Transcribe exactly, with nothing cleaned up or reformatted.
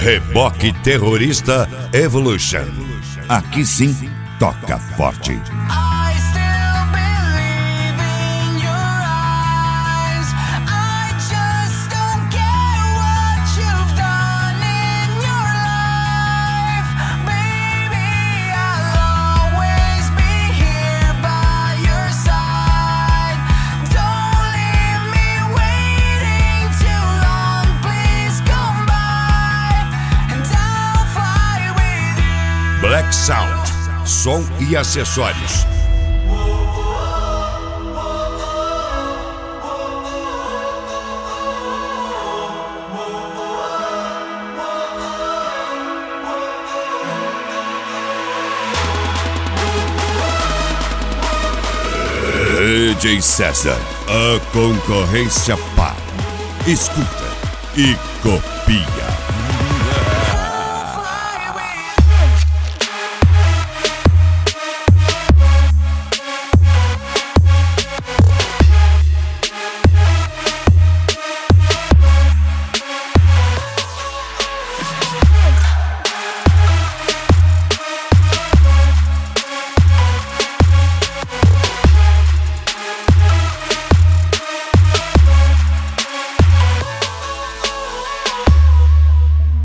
Reboque Terrorista Evolution. Aqui sim, toca forte. Black Sound, som e acessórios. D J César, a concorrência para. Escuta e copia.